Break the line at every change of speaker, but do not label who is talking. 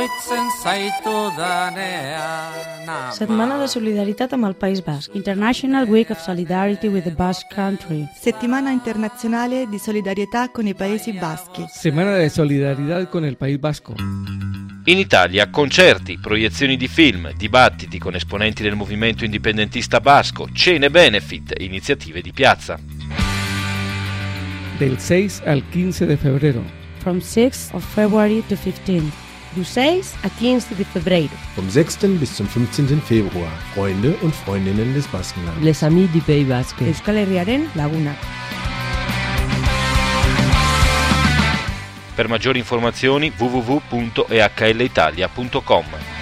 Setmana de solidaritat amb el País Basc.
International Week of Solidarity with the Basque Country.
Settimana internazionale di solidarietà con i Paesi Baschi.
Semana de solidaridad con el País Vasco.
In Italia concerti, proiezioni di film, dibattiti con esponenti del movimento indipendentista basco, cene benefit e iniziative di piazza.
Del 6 al 15 de febrero.
From 6th of February to 15th.
Du 6 a 15 de febrero.
Vom 6. bis zum 15. Februar. Freunde und Freundinnen des Baskenlandes.
Les Amis du Pays Basque.
Euskal Herriaren Laguna.
Per maggiori informazioni www.ehlitalia.com.